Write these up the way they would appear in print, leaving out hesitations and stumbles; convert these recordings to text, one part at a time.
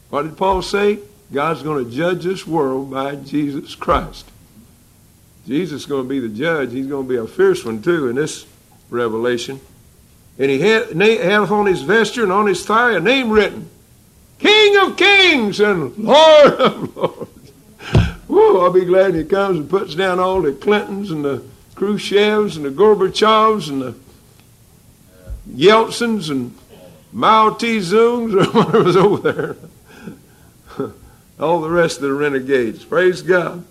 What did Paul say? God's going to judge this world by Jesus Christ. Jesus is going to be the judge. He's going to be a fierce one too in this revelation. And he hath on his vesture and on his thigh a name written, King of Kings and Lord of Lords. Whoa, I'll be glad he comes and puts down all the Clintons and the Khrushchevs and the Gorbachevs and the Yeltsins and Mao Tse-Tungs or whatever's over there. All the rest of the renegades. Praise God.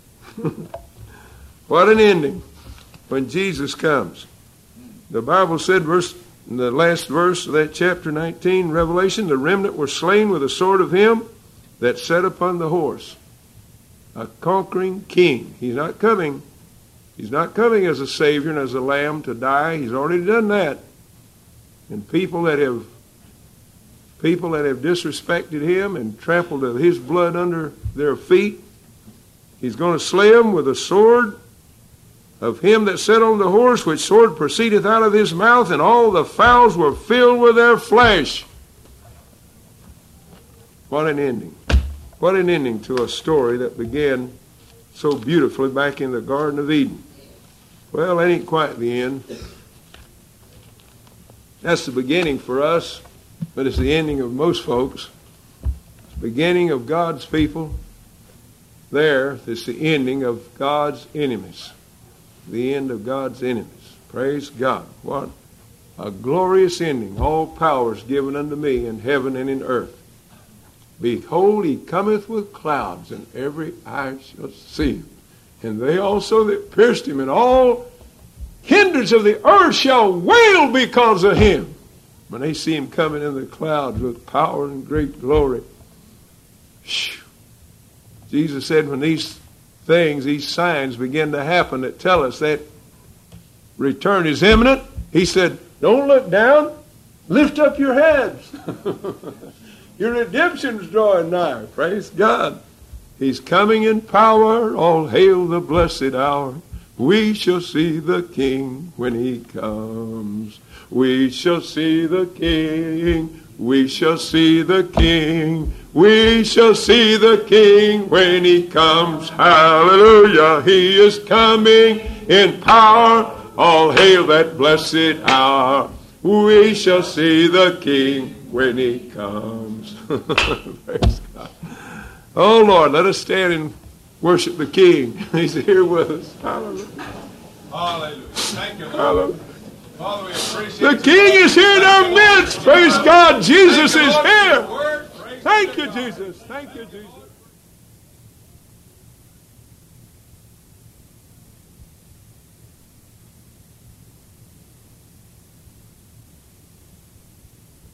What an ending when Jesus comes. The Bible said, in the last verse of that chapter 19, Revelation, the remnant were slain with the sword of him that sat upon the horse. A conquering king. He's not coming as a savior and as a lamb to die. He's already done that. And people that have disrespected him and trampled his blood under their feet, he's going to slay them with a sword of him that sat on the horse, which sword proceedeth out of his mouth, and all the fowls were filled with their flesh. What an ending. What an ending to a story that began so beautifully back in the Garden of Eden. Well, that ain't quite the end. That's the beginning for us, but it's the ending of most folks. It's the beginning of God's people. There, it's the ending of God's enemies. The end of God's enemies. Praise God. What a glorious ending. All power is given unto me in heaven and in earth. Behold, he cometh with clouds, and every eye shall see him. And they also that pierced him, and all kindreds of the earth shall wail because of him. When they see him coming in the clouds with power and great glory. Jesus said when these things, these signs begin to happen that tell us that return is imminent, he said, don't look down, lift up your heads. Your redemption's drawing nigh. Praise God. He's coming in power. All hail the blessed hour. We shall see the King when he comes. We shall see the King. We shall see the King. We shall see the King when he comes. Hallelujah. He is coming in power. All hail that blessed hour. We shall see the King when he comes. Praise God. Oh Lord, let us stand and worship the King. He's here with us. Hallelujah. Hallelujah. Thank you, Lord. Hallelujah. Father, we appreciate The King is here in our midst. Praise God. Jesus is here. Word. Thank you, Jesus. Thank you, Jesus.